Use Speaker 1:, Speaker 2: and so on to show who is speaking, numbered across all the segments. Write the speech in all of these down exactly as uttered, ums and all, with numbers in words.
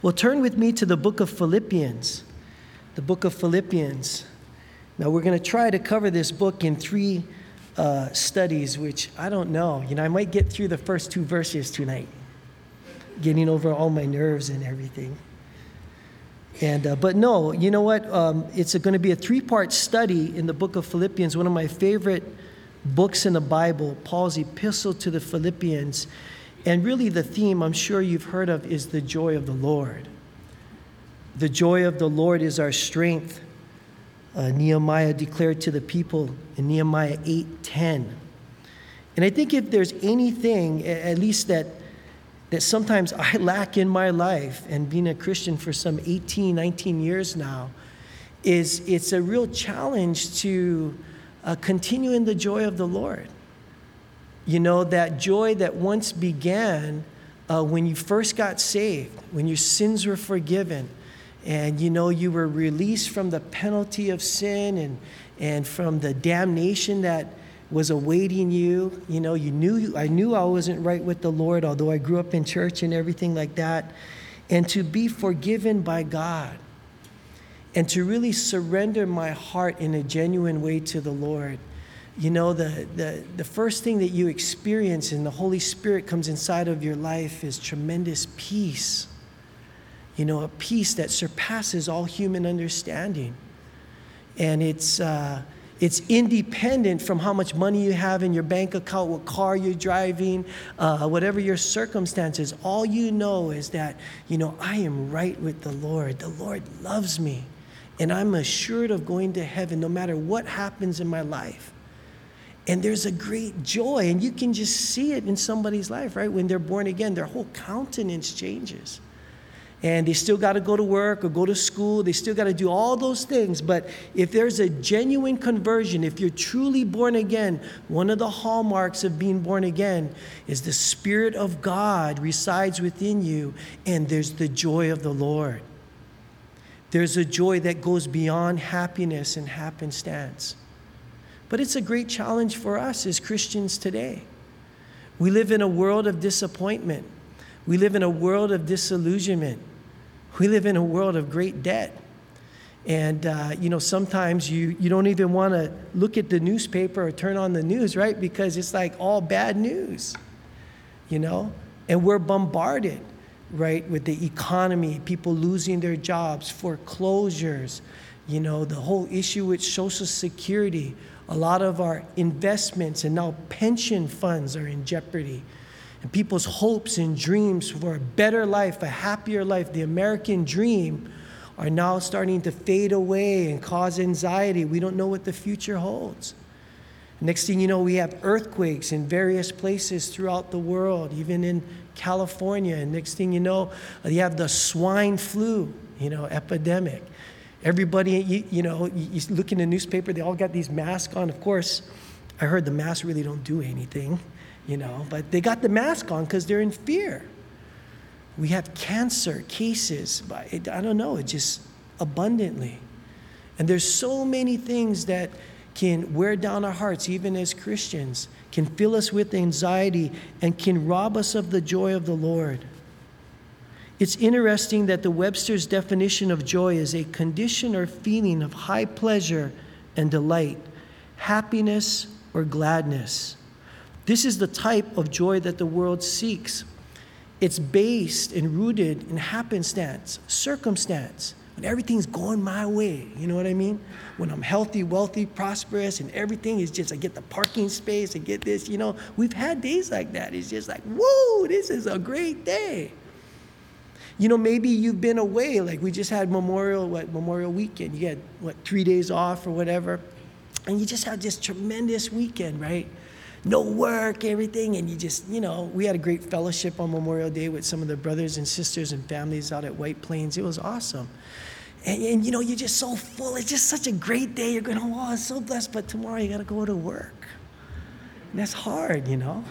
Speaker 1: Well, turn with me to the book of Philippians. The book of Philippians. Now, we're going to try to cover this book in three uh, studies, which I don't know. You know, I might get through the first two verses tonight, getting over all my nerves and everything. And uh, but no, you know what? Um, it's going to be a three-part study in the book of Philippians, one of my favorite books in the Bible, Paul's epistle to the Philippians. And really the theme, I'm sure you've heard of, is the joy of the Lord. The joy of the Lord is our strength. Uh, Nehemiah declared to the people in Nehemiah eight ten. And I think if there's anything, at least that, that sometimes I lack in my life, and being a Christian for some eighteen, nineteen years now, is it's a real challenge to uh, continue in the joy of the Lord. You know, that joy that once began uh, when you first got saved, when your sins were forgiven, and, you know, you were released from the penalty of sin and, and from the damnation that was awaiting you. You know, you knew, I knew I wasn't right with the Lord, although I grew up in church and everything like that. And to be forgiven by God and to really surrender my heart in a genuine way to the Lord. You know, the, the, the first thing that you experience and the Holy Spirit comes inside of your life is tremendous peace. You know, a peace that surpasses all human understanding. And it's, uh, it's independent from how much money you have in your bank account, what car you're driving, uh, whatever your circumstances. All you know is that, you know, I am right with the Lord. The Lord loves me. And I'm assured of going to heaven no matter what happens in my life. And there's a great joy, and you can just see it in somebody's life, right? When they're born again, their whole countenance changes. And they still got to go to work or go to school. They still got to do all those things. But if there's a genuine conversion, if you're truly born again, one of the hallmarks of being born again is the Spirit of God resides within you, and there's the joy of the Lord. There's a joy that goes beyond happiness and happenstance. But it's a great challenge for us as Christians today. We live in a world of disappointment. We live in a world of disillusionment. We live in a world of great debt. And, uh, you know, sometimes you, you don't even want to look at the newspaper or turn on the news, right? Because it's like all bad news, you know? And we're bombarded, right, with the economy, people losing their jobs, foreclosures, you know, the whole issue with Social Security. A lot of our investments and now pension funds are in jeopardy. And people's hopes and dreams for a better life, a happier life, the American dream, are now starting to fade away and cause anxiety. We don't know what the future holds. Next thing you know, we have earthquakes in various places throughout the world, even in California. And next thing you know, you have the swine flu, you know, epidemic. Everybody, you, you know, you, you look in the newspaper, they all got these masks on. Of course, I heard the masks really don't do anything, you know, but they got the mask on because they're in fear. We have cancer cases, but it, I don't know, it just abundantly. And there's so many things that can wear down our hearts, even as Christians, can fill us with anxiety and can rob us of the joy of the Lord. It's interesting that the Webster's definition of joy is a condition or feeling of high pleasure and delight, happiness or gladness. This is the type of joy that the world seeks. It's based and rooted in happenstance, circumstance, when everything's going my way, you know what I mean? When I'm healthy, wealthy, prosperous, and everything is just, I get the parking space, I get this, you know. We've had days like that. It's just like, whoa, this is a great day. You know, maybe you've been away, like we just had Memorial, what, Memorial Weekend. You had, what, three days off or whatever. And you just had this tremendous weekend, right? No work, everything, and you just, you know, we had a great fellowship on Memorial Day with some of the brothers and sisters and families out at White Plains. It was awesome. And, and you know, you're just so full. It's just such a great day. You're going, oh, I'm so blessed, but tomorrow you got to go to work. And that's hard, you know?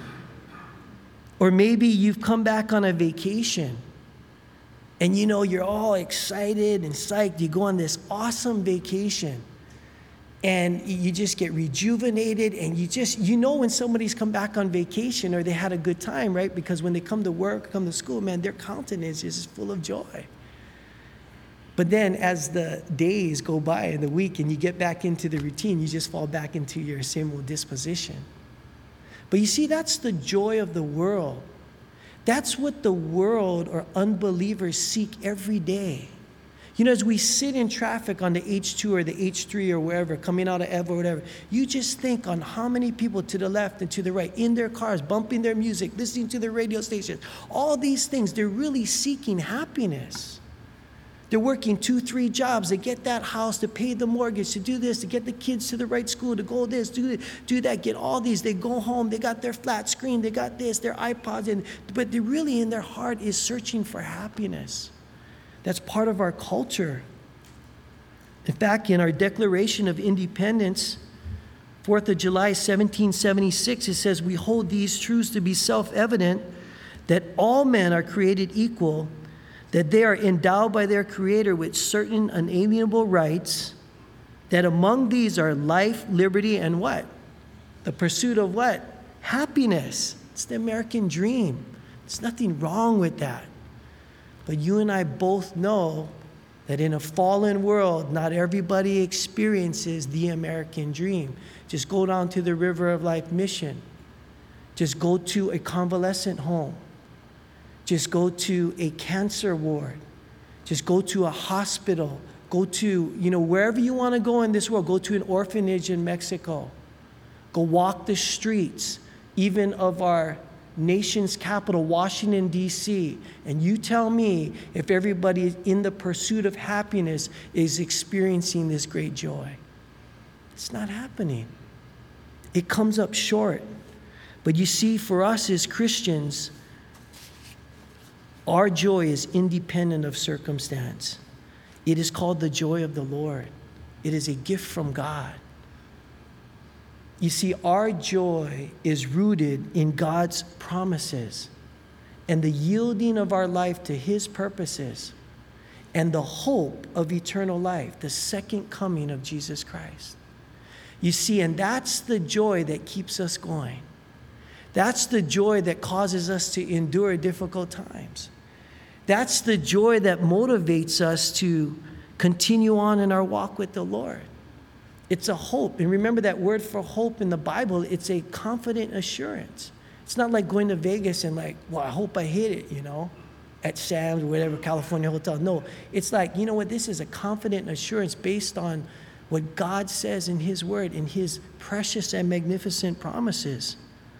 Speaker 1: Or maybe you've come back on a vacation. And you know, you're all excited and psyched. You go on this awesome vacation. And you just get rejuvenated, and you just, you know when somebody's come back on vacation or they had a good time, right? Because when they come to work, come to school, man, their countenance is full of joy. But then as the days go by and the week and you get back into the routine, you just fall back into your same old disposition. But you see, that's the joy of the world. That's what the world or unbelievers seek every day. You know, as we sit in traffic on the H two or the H three or wherever, coming out of Evo or whatever, you just think on how many people to the left and to the right, in their cars, bumping their music, listening to their radio stations, all these things, they're really seeking happiness. They're working two, three jobs to get that house, to pay the mortgage, to do this, to get the kids to the right school, to go this, do this, do that, get all these. They go home, they got their flat screen, they got this, their iPods, and, but they really in their heart is searching for happiness. That's part of our culture. In fact, in our Declaration of Independence, fourth of July, seventeen seventy-six, it says, "We hold these truths to be self-evident, that all men are created equal, that they are endowed by their Creator with certain unalienable rights, that among these are life, liberty, and what? The pursuit of what? Happiness." It's the American dream. There's nothing wrong with that. But you and I both know that in a fallen world, not everybody experiences the American dream. Just go down to the River of Life Mission. Just go to a convalescent home. Just go to a cancer ward. Just go to a hospital. Go to, you know, wherever you want to go in this world. Go to an orphanage in Mexico. Go walk the streets, even of our nation's capital, Washington, D C, and you tell me if everybody in the pursuit of happiness is experiencing this great joy. It's not happening. It comes up short. But you see, for us as Christians, our joy is independent of circumstance. It is called the joy of the Lord. It is a gift from God. You see, our joy is rooted in God's promises and the yielding of our life to His purposes and the hope of eternal life, the second coming of Jesus Christ. You see, and that's the joy that keeps us going. That's the joy that causes us to endure difficult times. That's the joy that motivates us to continue on in our walk with the Lord. It's a hope. And remember that word for hope in the Bible, it's a confident assurance. It's not like going to Vegas and like, well, I hope I hit it, you know, at Sam's or whatever, California hotel. No, it's like, you know what, this is a confident assurance based on what God says in His word, in His precious and magnificent promises.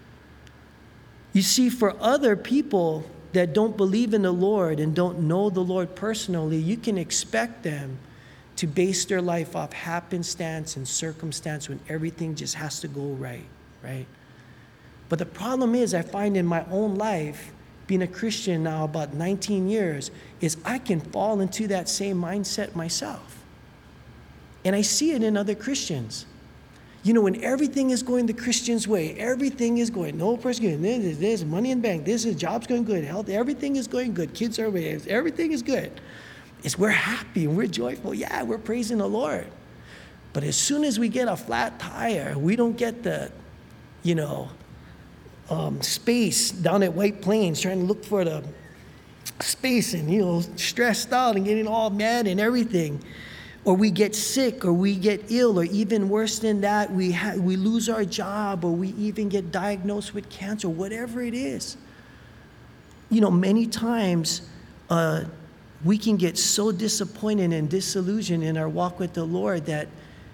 Speaker 1: You see, for other people that don't believe in the Lord and don't know the Lord personally, you can expect them to base their life off happenstance and circumstance when everything just has to go right, right? But the problem is, I find in my own life, being a Christian now about nineteen years, is I can fall into that same mindset myself. And I see it in other Christians. You know, when everything is going the Christian's way, everything is going, no persecution, this, this, money in bank, this is, job's going good, health, everything is going good, kids are raised, everything is good. It's we're happy and we're joyful. Yeah, we're praising the Lord. But as soon as we get a flat tire, we don't get the, you know, um, space down at White Plains trying to look for the space and, you know, stressed out and getting all mad and everything. Or we get sick, or we get ill, or even worse than that, we ha- we lose our job, or we even get diagnosed with cancer, whatever it is. You know, many times uh, we can get so disappointed and disillusioned in our walk with the Lord that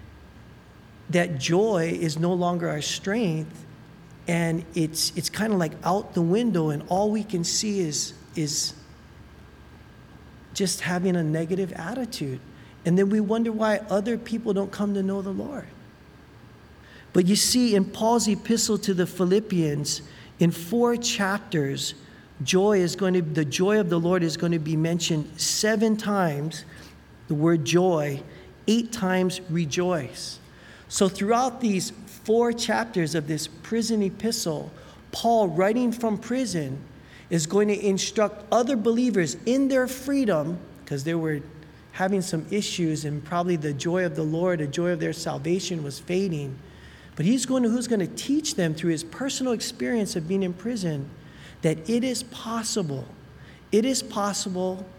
Speaker 1: that joy is no longer our strength, and it's it's kind of like out the window, and all we can see is is just having a negative attitude. And then we wonder why other people don't come to know the Lord. But you see, in Paul's epistle to the Philippians, in four chapters, joy is going to, the joy of the Lord is going to be mentioned seven times, the word joy, eight times rejoice. So throughout these four chapters of this prison epistle, Paul, writing from prison, is going to instruct other believers in their freedom, because they were having some issues, and probably the joy of the Lord, the joy of their salvation was fading. But he's going to, who's going to teach them through his personal experience of being in prison that it is possible, it is possible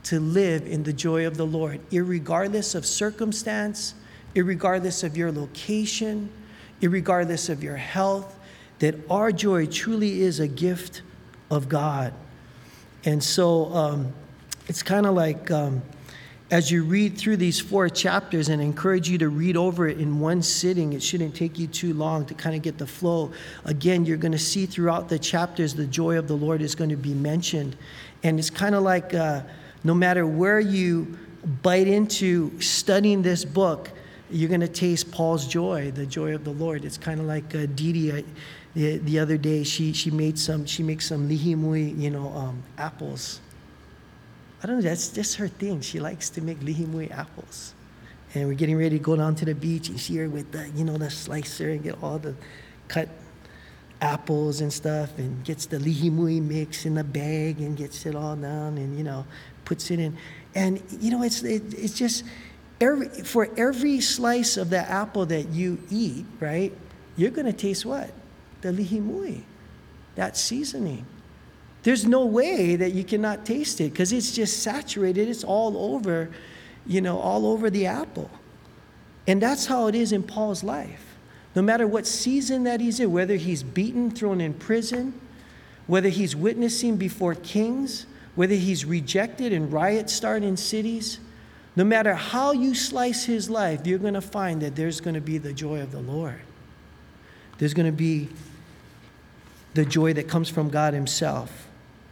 Speaker 1: to live in the joy of the Lord, irregardless of circumstance, irregardless of your location, irregardless of your health, that our joy truly is a gift of God. And so um, it's kind of like um, as you read through these four chapters, and I encourage you to read over it in one sitting. It shouldn't take you too long to kind of get the flow. Again, you're going to see throughout the chapters the joy of the Lord is going to be mentioned. And it's kind of like uh, no matter where you bite into studying this book, you're going to taste Paul's joy, the joy of the Lord. It's kind of like uh, Dee Dee, I, the, the other day, she she made some, she makes some lihimui, you know, um, apples. I don't know, that's just her thing. She likes to make lihimui apples. And we're getting ready to go down to the beach and see her with the, you know, the slicer and get all the cut apples and stuff, and gets the lihimui mix in the bag and gets it all down and, you know, puts it in. And, you know, it's it, it's just, every, for every slice of the apple that you eat, right, you're going to taste what? The lihimui, that seasoning. There's no way that you cannot taste it because it's just saturated. It's all over, you know, all over the apple. And that's how it is in Paul's life. No matter what season that he's in, whether he's beaten, thrown in prison, whether he's witnessing before kings, whether he's rejected and riots start in cities, no matter how you slice his life, you're going to find that there's going to be the joy of the Lord. There's going to be the joy that comes from God himself.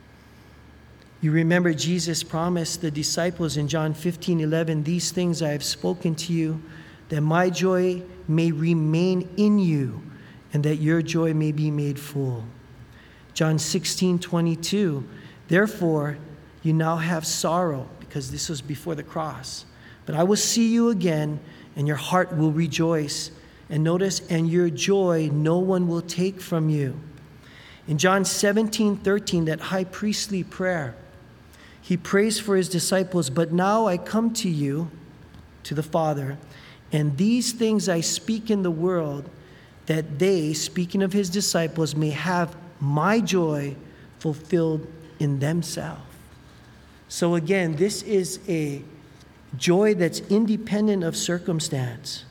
Speaker 1: You remember Jesus promised the disciples in John fifteen eleven, "These things I have spoken to you, that my joy may remain in you, and that your joy may be made full." John sixteen twenty-two, "Therefore you now have sorrow," because this was before the cross, "but I will see you again, and your heart will rejoice." And notice, "and your joy no one will take from you." In John seventeen thirteen, that high priestly prayer, he prays for his disciples, "But now I come to you," to the Father, "and these things I speak in the world, that they," speaking of his disciples, "may have my joy fulfilled in themselves." So again, this is a joy that's independent of circumstance.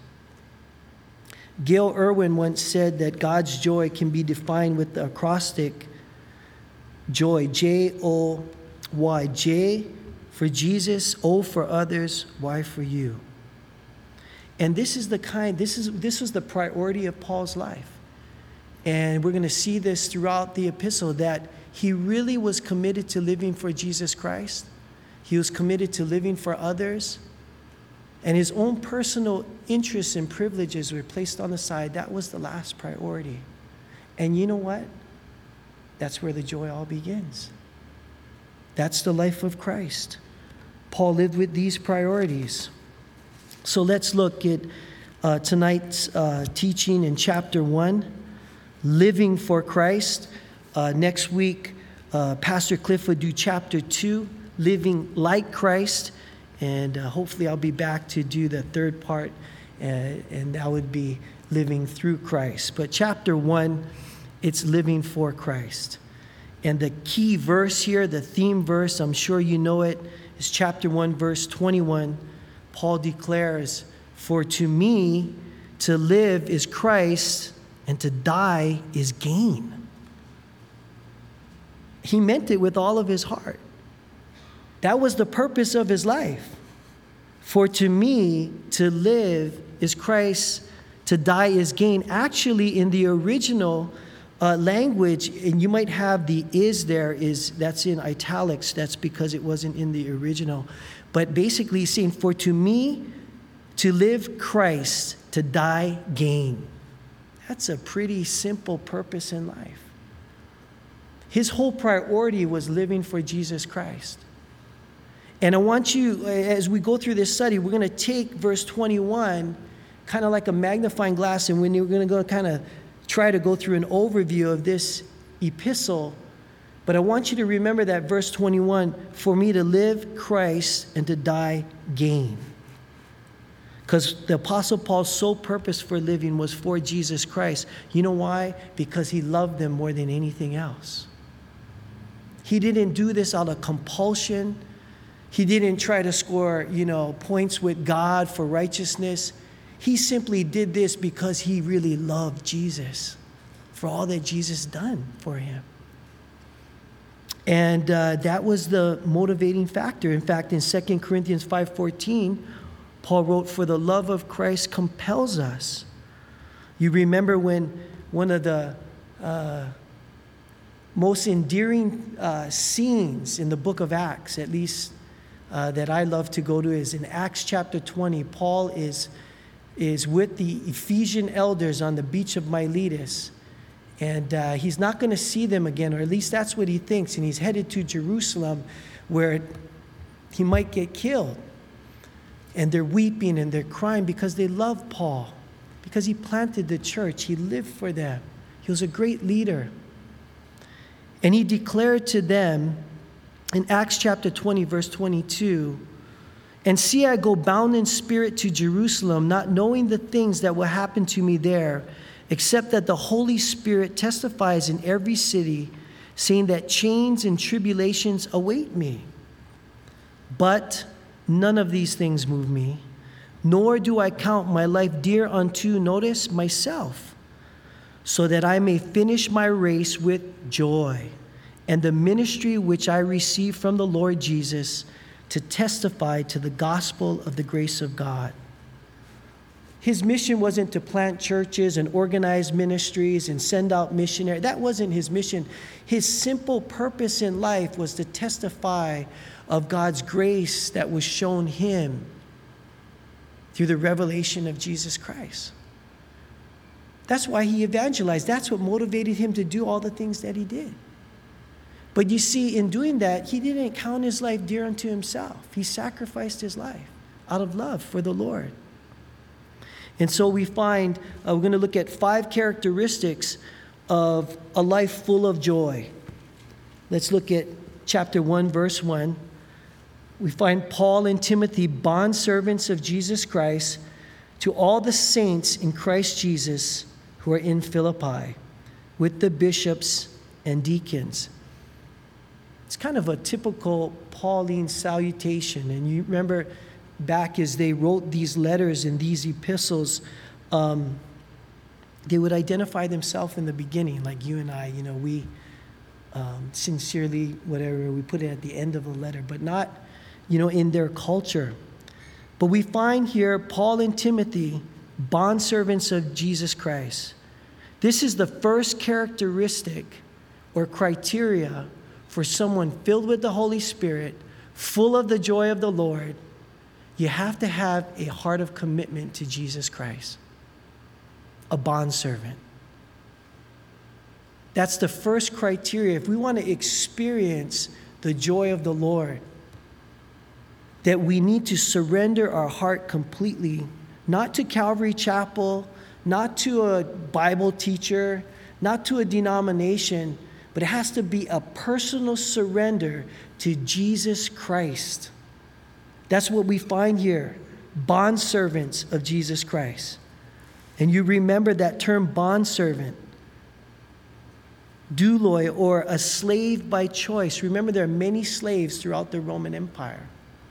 Speaker 1: Gail Irwin once said that God's joy can be defined with the acrostic joy, J O Y. J for Jesus, O for others, Y for you. And this is the kind, this is this was the priority of Paul's life. And we're going to see this throughout the epistle, that he really was committed to living for Jesus Christ. He was committed to living for others. And his own personal interests and privileges were placed on the side. That was the last priority. And you know what? That's where the joy all begins. That's the life of Christ. Paul lived with these priorities. So let's look at uh, tonight's uh, teaching in chapter one, living for Christ. Uh, next week, uh, Pastor Cliff would do chapter two, living like Christ. And uh, hopefully I'll be back to do the third part, uh, and that would be living through Christ. But chapter one, it's living for Christ. And the key verse here, the theme verse, I'm sure you know it, is chapter one, verse twenty-one. Paul declares, "For to me to live is Christ, and to die is gain." He meant it with all of his heart. That was the purpose of his life. For to me, to live is Christ, to die is gain. Actually, in the original uh, language, and you might have the is there, is that's in italics. That's because it wasn't in the original. But basically he's saying, for to me, to live Christ, to die gain. That's a pretty simple purpose in life. His whole priority was living for Jesus Christ. And I want you, as we go through this study, we're going to take verse twenty-one kind of like a magnifying glass, and we're going to go kind of try to go through an overview of this epistle. But I want you to remember that verse twenty-one, for me to live Christ and to die gain. Because the Apostle Paul's sole purpose for living was for Jesus Christ. You know why? Because he loved them more than anything else. He didn't do this out of compulsion. He didn't try to score, you know, points with God for righteousness. He simply did this because he really loved Jesus for all that Jesus done for him. And uh, that was the motivating factor. In fact, in Second Corinthians five fourteen, Paul wrote, "For the love of Christ compels us." You remember when one of the uh, most endearing uh, scenes in the book of Acts, at least uh, that I love to go to, is in Acts chapter twenty. Paul is, is with the Ephesian elders on the beach of Miletus. And uh, he's not going to see them again, or at least that's what he thinks. And he's headed to Jerusalem where he might get killed. And they're weeping and they're crying because they love Paul, because he planted the church. He lived for them. He was a great leader. And he declared to them in Acts chapter twenty, verse twenty-two, "And see, I go bound in spirit to Jerusalem, not knowing the things that will happen to me there, except that the Holy Spirit testifies in every city, saying that chains and tribulations await me. But none of these things move me, nor do I count my life dear unto," notice, "myself, so that I may finish my race with joy, and the ministry which I received from the Lord Jesus, to testify to the gospel of the grace of God." His mission wasn't to plant churches and organize ministries and send out missionaries. That wasn't his mission. His simple purpose in life was to testify of God's grace that was shown him through the revelation of Jesus Christ. That's why he evangelized. That's what motivated him to do all the things that he did. But you see, in doing that, he didn't count his life dear unto himself. He sacrificed his life out of love for the Lord. And so we find, uh, we're going to look at five characteristics of a life full of joy. Let's look at chapter one, verse one. We find Paul and Timothy, bondservants of Jesus Christ, to all the saints in Christ Jesus who are in Philippi, with the bishops and deacons. It's kind of a typical Pauline salutation. And you remember back as they wrote these letters and these epistles, um, they would identify themselves in the beginning, like you and I, you know, we um, sincerely, whatever, we put it at the end of the letter, but not, you know, in their culture. But we find here Paul and Timothy, bondservants of Jesus Christ. This is the first characteristic or criteria for someone filled with the Holy Spirit, full of the joy of the Lord. You have to have a heart of commitment to Jesus Christ, a bondservant. That's the first criteria. If we want to experience the joy of the Lord, that we need to surrender our heart completely, not to Calvary Chapel, not to a Bible teacher, not to a denomination, but it has to be a personal surrender to Jesus Christ. That's what we find here, bondservants of Jesus Christ. And you remember that term bondservant, douloi, or a slave by choice. Remember, there are many slaves throughout the Roman Empire.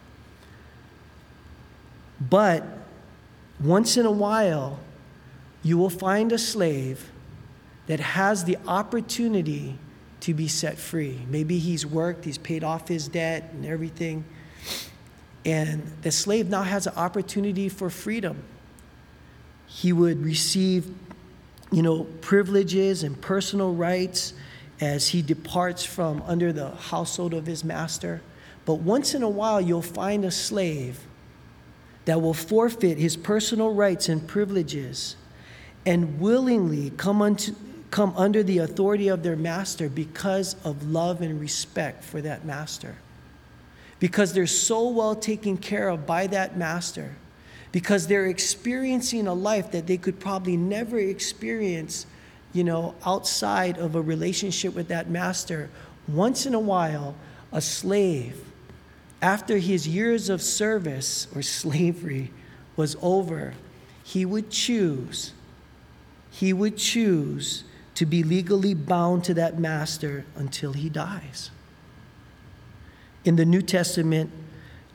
Speaker 1: But once in a while, you will find a slave that has the opportunity to be set free. Maybe he's worked, he's paid off his debt and everything. And the slave now has an opportunity for freedom. He would receive, you know, privileges and personal rights as he departs from under the household of his master. But once in a while, you'll find a slave that will forfeit his personal rights and privileges and willingly come, unto, come under the authority of their master because of love and respect for that master. Because they're so well taken care of by that master. Because they're experiencing a life that they could probably never experience, you know, outside of a relationship with that master. Once in a while, a slave, after his years of service or slavery was over, he would choose, he would choose to be legally bound to that master until he dies. In the New Testament,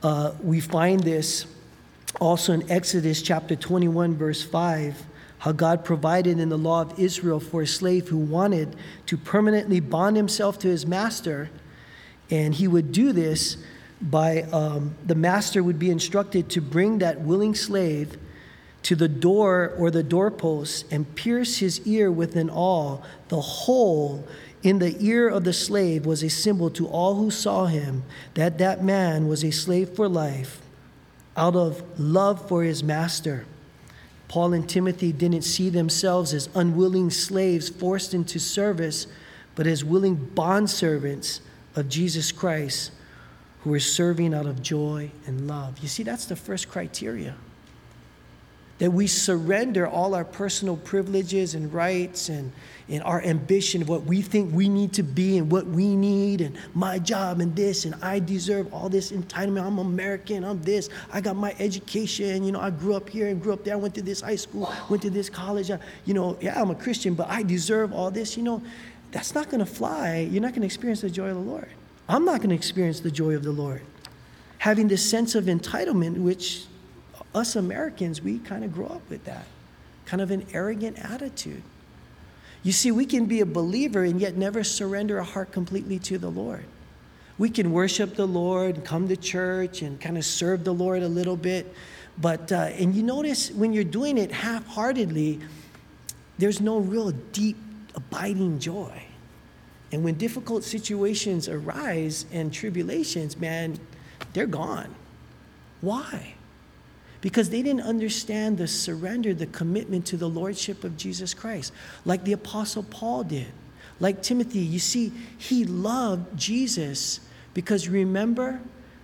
Speaker 1: Uh, we find this also in Exodus chapter twenty-one, verse five, how God provided in the law of Israel for a slave who wanted to permanently bond himself to his master. And he would do this by, um, the master would be instructed to bring that willing slave to the door or the doorpost and pierce his ear with an awl. The hole in the ear of the slave was a symbol to all who saw him that that man was a slave for life out of love for his master. Paul and Timothy didn't see themselves as unwilling slaves forced into service, but as willing bondservants of Jesus Christ who were serving out of joy and love. You see, that's the first criteria. That we surrender all our personal privileges and rights and, and our ambition of what we think we need to be and what we need and my job and this and I deserve all this entitlement. I'm American, I'm this, I got my education, you know, I grew up here and grew up there, I went to this high school, went to this college, I, you know, yeah, I'm a Christian, but I deserve all this, you know. That's not going to fly. You're not going to experience the joy of the Lord. I'm not going to experience the joy of the Lord. Having this sense of entitlement, which us Americans, we kind of grow up with that, kind of an arrogant attitude. You see, we can be a believer and yet never surrender our heart completely to the Lord. We can worship the Lord, and come to church, and kind of serve the Lord a little bit. But, uh, and you notice when you're doing it half-heartedly, there's no real deep, abiding joy. And when difficult situations arise and tribulations, man, they're gone. Why? Because they didn't understand the surrender, the commitment to the lordship of Jesus Christ, like the Apostle Paul did. Like Timothy, you see, he loved Jesus because remember,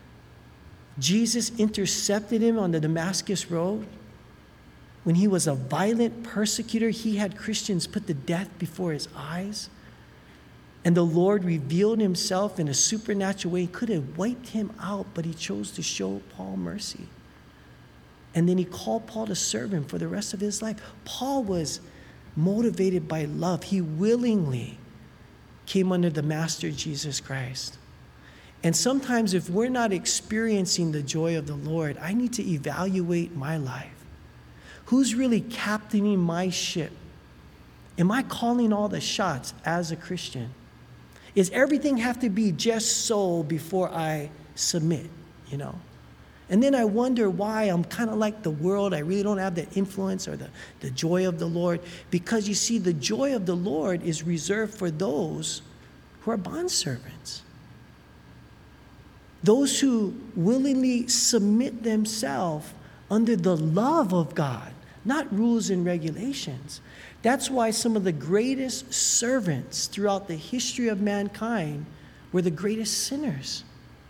Speaker 1: Jesus intercepted him on the Damascus road. When he was a violent persecutor, he had Christians put to death before his eyes. And the Lord revealed himself in a supernatural way. He could have wiped him out, but he chose to show Paul mercy. And then he called Paul to serve him for the rest of his life. Paul was motivated by love. He willingly came under the Master Jesus Christ. And sometimes if we're not experiencing the joy of the Lord, I need to evaluate my life. Who's really captaining my ship? Am I calling all the shots as a Christian? Is everything have to be just so before I submit, you know? And then I wonder why I'm kind of like the world. I really don't have that influence or the, the joy of the Lord. Because you see, the joy of the Lord is reserved for those who are bondservants. Those who willingly submit themselves under the love of God, not rules and regulations. That's why some of the greatest servants throughout the history of mankind were the greatest sinners.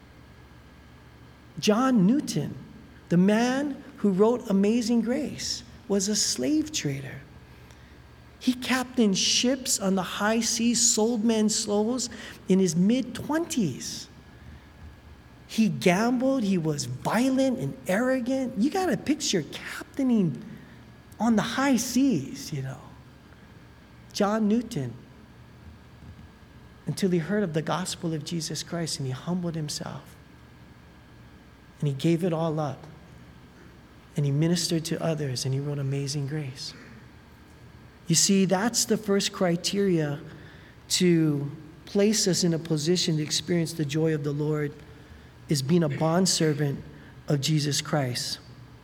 Speaker 1: John Newton, the man who wrote Amazing Grace, was a slave trader. He captained ships on the high seas, sold men's souls in his mid-twenties. He gambled, he was violent and arrogant. You got to picture captaining on the high seas, you know. John Newton, until he heard of the gospel of Jesus Christ and he humbled himself. And he gave it all up. And he ministered to others and he wrote Amazing Grace. You see, that's the first criteria to place us in a position to experience the joy of the Lord, is being a bondservant of Jesus Christ.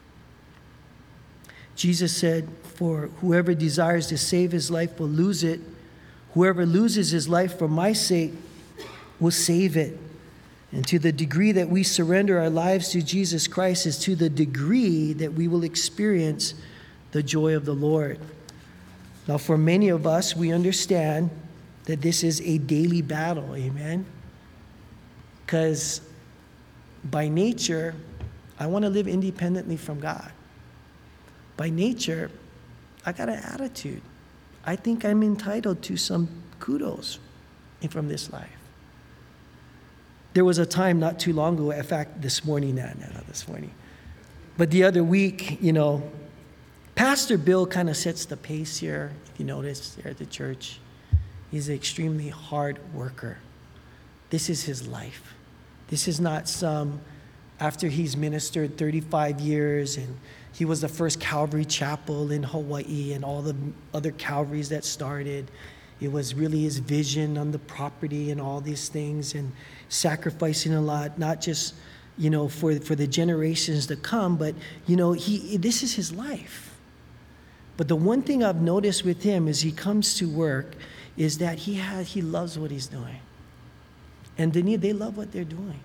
Speaker 1: Jesus said, for whoever desires to save his life will lose it. Whoever loses his life for my sake will save it. And to the degree that we surrender our lives to Jesus Christ is to the degree that we will experience the joy of the Lord. Now, for many of us, we understand that this is a daily battle, amen? Because by nature, I want to live independently from God. By nature, I got an attitude. I think I'm entitled to some kudos from this life. There was a time not too long ago, in fact, this morning, no, no, not this morning, but the other week, you know, Pastor Bill kind of sets the pace here, if you notice, here at the church. He's an extremely hard worker. This is his life. This is not some after he's ministered thirty-five years, and he was the first Calvary Chapel in Hawaii and all the other Calvaries that started. It was really his vision on the property and all these things, and sacrificing a lot, not just, you know, for, for the generations to come, but, you know, he this is his life. But the one thing I've noticed with him as he comes to work is that he has, he loves what he's doing. And they, they love what they're doing.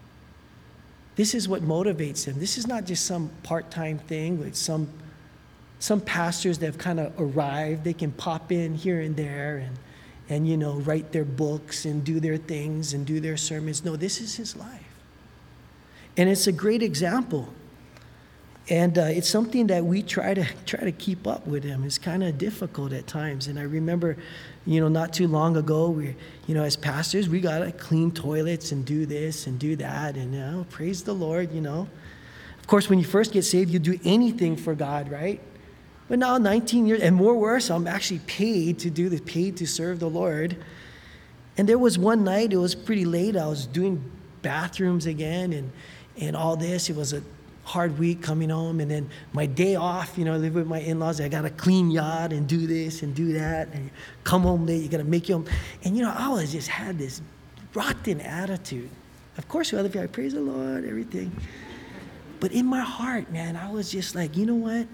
Speaker 1: This is what motivates him. This is not just some part-time thing with some some pastors that have kind of arrived. They can pop in here and there and, and, you know, write their books and do their things and do their sermons. No, this is his life. And it's a great example. And uh, it's something that we try to try to keep up with him. It's kind of difficult at times. And I remember, you know, not too long ago, we, you know, as pastors, we got to clean toilets and do this and do that. And, you know, praise the Lord, you know. Of course, when you first get saved, you do anything for God, right? But now nineteen years, and more worse, I'm actually paid to do this, paid to serve the Lord. And there was one night, it was pretty late, I was doing bathrooms again and, and all this. It was a hard week coming home, and then my day off, you know, I live with my in-laws. I got to clean yard and do this and do that, and come home late, you got to make your home. And, you know, I always just had this rotten attitude. Of course, with other people, I praise the Lord, everything. But in my heart, man, I was just like, you know what?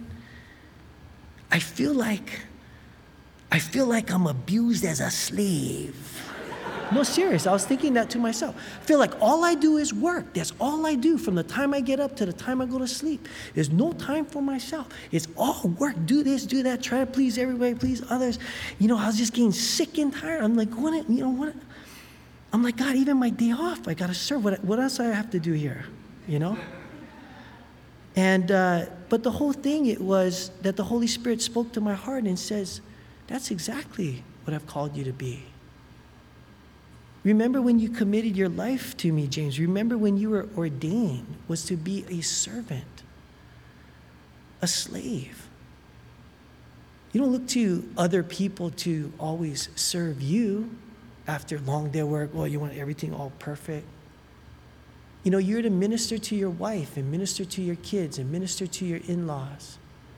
Speaker 1: I feel like, I feel like I'm abused as a slave. No, serious. I was thinking that to myself. I feel like all I do is work. That's all I do from the time I get up to the time I go to sleep. There's no time for myself. It's all work. Do this, do that. Try to please everybody, please others. You know, I was just getting sick and tired. I'm like, what? You know what? I'm like, God, even my day off, I got to serve. What, what else do I have to do here? You know? And uh, but the whole thing, it was that the Holy Spirit spoke to my heart and says, that's exactly what I've called you to be. Remember when you committed your life to me, James. Remember when you were ordained was to be a servant, a slave. You don't look to other people to always serve you after long day work. Well, you want everything all perfect. You know, you're to minister to your wife and minister to your kids and minister to your in-laws.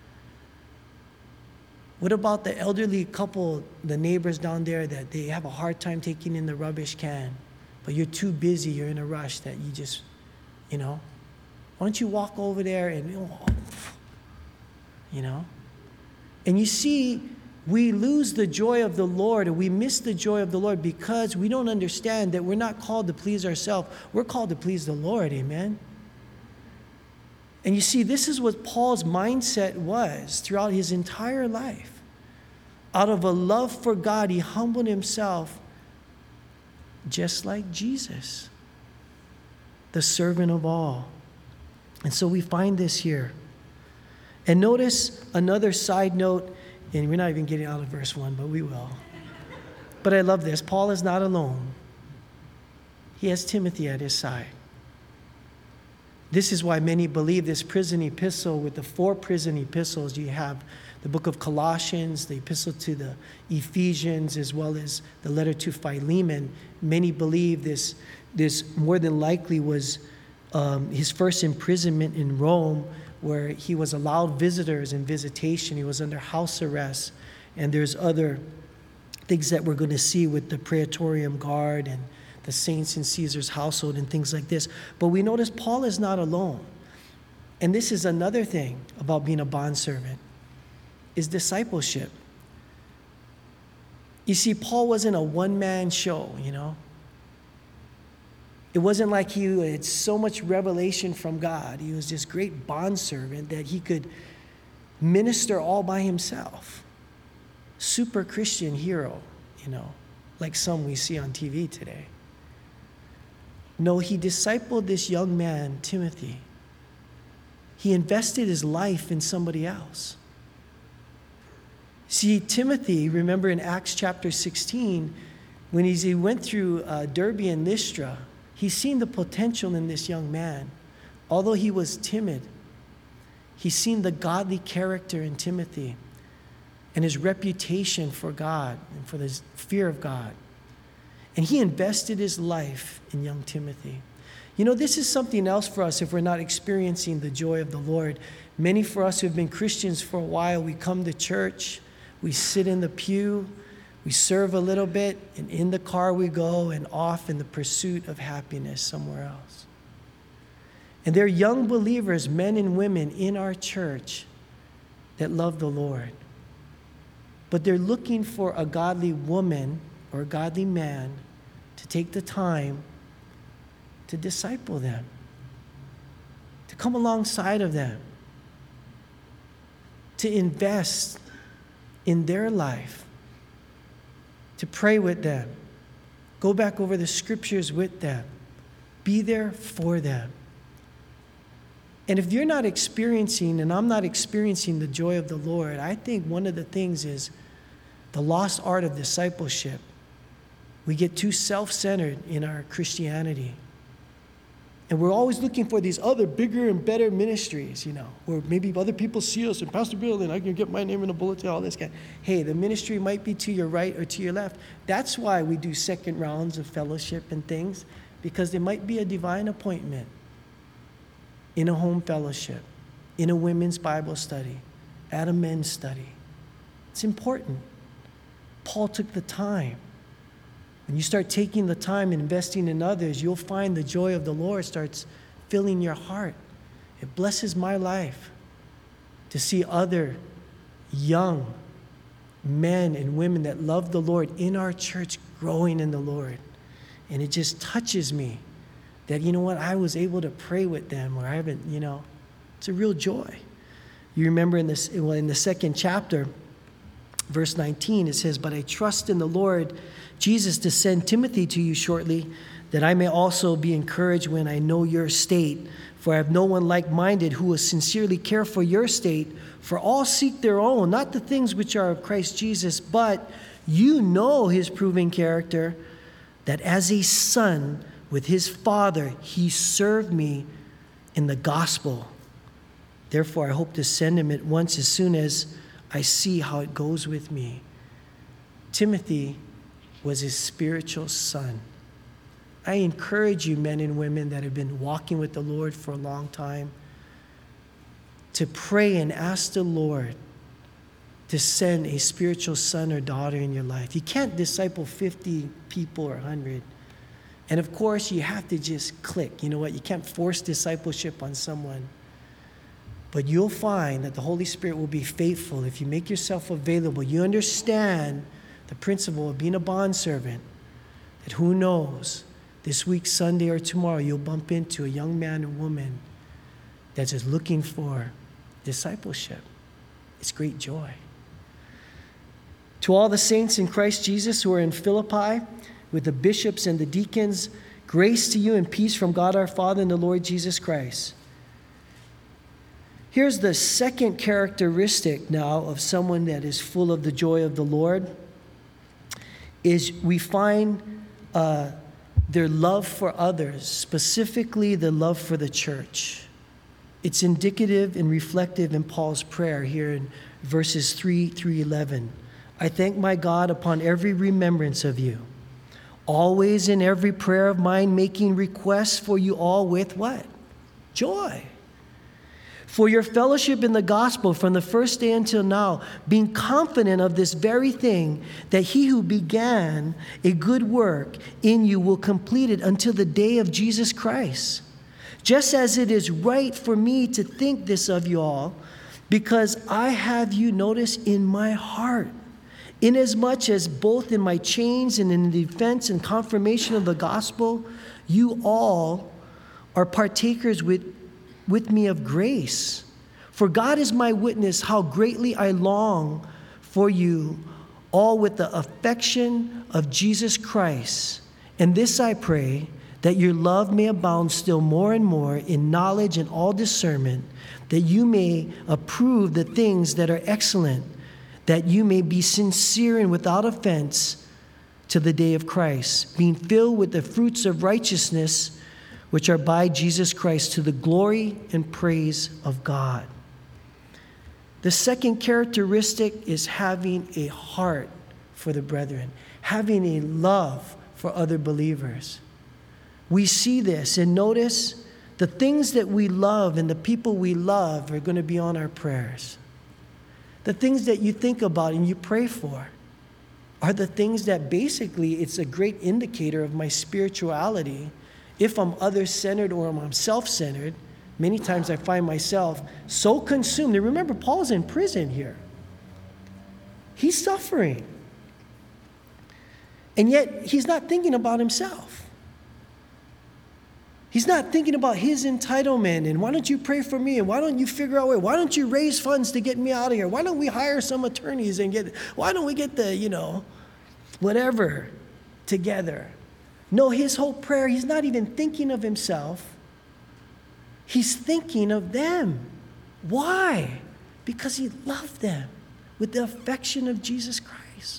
Speaker 1: What about the elderly couple, the neighbors down there that they have a hard time taking in the rubbish can, but you're too busy, you're in a rush that you just, you know, why don't you walk over there and, oh, you know? And you see, we lose the joy of the Lord, or we miss the joy of the Lord because we don't understand that we're not called to please ourselves. We're called to please the Lord, amen? And you see, this is what Paul's mindset was throughout his entire life. Out of a love for God, he humbled himself just like Jesus, the servant of all. And so we find this here. And notice another side note, and we're not even getting out of verse one, but we will. But I love this. Paul is not alone. He has Timothy at his side. This is why many believe this prison epistle, with the four prison epistles, you have the book of Colossians, the epistle to the Ephesians, as well as the letter to Philemon. Many believe this, this more than likely was um, his first imprisonment in Rome, where he was allowed visitors and visitation. He was under house arrest. And there's other things that we're going to see with the Praetorium Guard and the saints in Caesar's household and things like this. But we notice Paul is not alone. And this is another thing about being a bondservant, is discipleship. You see, Paul wasn't a one-man show, you know. It wasn't like he had so much revelation from God. He was this great bondservant that he could minister all by himself. Super Christian hero, you know, like some we see on T V today. No, he discipled this young man, Timothy. He invested his life in somebody else. See, Timothy, remember in Acts chapter sixteen, when he went through uh, Derbe and Lystra, he's seen the potential in this young man. Although he was timid, he's seen the godly character in Timothy and his reputation for God and for the fear of God. And he invested his life in young Timothy. You know, this is something else for us if we're not experiencing the joy of the Lord. Many for us who have been Christians for a while, we come to church, we sit in the pew, we serve a little bit, and in the car we go and off in the pursuit of happiness somewhere else. And there are young believers, men and women in our church that love the Lord. But they're looking for a godly woman or a godly man to take the time to disciple them, to come alongside of them, to invest in their life, to pray with them, go back over the scriptures with them, be there for them. And if you're not experiencing, and I'm not experiencing the joy of the Lord, I think one of the things is the lost art of discipleship. We get too self-centered in our Christianity. And we're always looking for these other bigger and better ministries, you know, where maybe other people see us and Pastor Bill, and I can get my name in a bulletin, all this kind. Hey, the ministry might be to your right or to your left. That's why we do second rounds of fellowship and things, because there might be a divine appointment in a home fellowship, in a women's Bible study, at a men's study. It's important. Paul took the time. When you start taking the time and investing in others, you'll find the joy of the Lord starts filling your heart. It blesses my life to see other young men and women that love the Lord in our church growing in the Lord. And it just touches me that, you know what, I was able to pray with them, or I haven't, you know, it's a real joy. You remember in this, well, in the second chapter, verse nineteen, it says, "But I trust in the Lord Jesus to send Timothy to you shortly, that I may also be encouraged when I know your state. For I have no one like-minded who will sincerely care for your state. For all seek their own, not the things which are of Christ Jesus, but you know his proven character, that as a son with his father, he served me in the gospel. Therefore, I hope to send him at once as soon as I see how it goes with me." Timothy was his spiritual son. I encourage you, men and women that have been walking with the Lord for a long time, to pray and ask the Lord to send a spiritual son or daughter in your life. You can't disciple fifty people or one hundred. And of course, you have to just click. You know what? You can't force discipleship on someone. But you'll find that the Holy Spirit will be faithful if you make yourself available. You understand the principle of being a bondservant, that who knows, this week, Sunday or tomorrow, you'll bump into a young man or woman that's just looking for discipleship. It's great joy. To all the saints in Christ Jesus who are in Philippi, with the bishops and the deacons, grace to you and peace from God our Father and the Lord Jesus Christ. Here's the second characteristic now of someone that is full of the joy of the Lord, is we find uh, their love for others, specifically the love for the church. It's indicative and reflective in Paul's prayer here in verses three through eleven. "I thank my God upon every remembrance of you, always in every prayer of mine making requests for you all with" what? Joy. "For your fellowship in the gospel from the first day until now, being confident of this very thing, that he who began a good work in you will complete it until the day of Jesus Christ. Just as it is right for me to think this of you all, because I have you, notice, in my heart, inasmuch as both in my chains and in the defense and confirmation of the gospel, you all are partakers with with me of grace. For God is my witness how greatly I long for you all with the affection of Jesus Christ. And this I pray, that your love may abound still more and more in knowledge and all discernment, that you may approve the things that are excellent, that you may be sincere and without offense to the day of Christ, being filled with the fruits of righteousness, which are by Jesus Christ, to the glory and praise of God. The second characteristic is having a heart for the brethren, having a love for other believers. we see this. And notice the things that we love and the people we love are going to be on our prayers. The things that you think about and you pray for are the things that basically it's a great indicator of my spirituality. If I'm other-centered or I'm self-centered, many times I find myself so consumed. And remember, Paul's in prison here. He's suffering. And yet, he's not thinking about himself. He's not thinking about his entitlement and why don't you pray for me and why don't you figure out a way? Why don't you raise funds to get me out of here? Why don't we hire some attorneys and get, why don't we get the, you know, whatever together? No, his whole prayer, he's not even thinking of himself. He's thinking of them. Why? Because he loved them with the affection of Jesus Christ.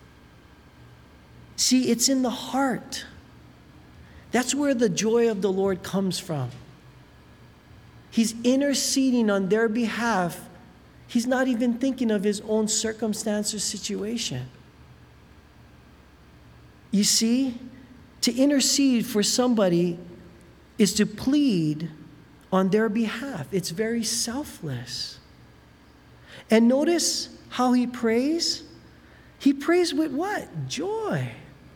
Speaker 1: See, it's in the heart. That's where the joy of the Lord comes from. He's interceding on their behalf. He's not even thinking of his own circumstance or situation. You see, to intercede for somebody is to plead on their behalf. It's very selfless. And notice how he prays. He prays with what? Joy.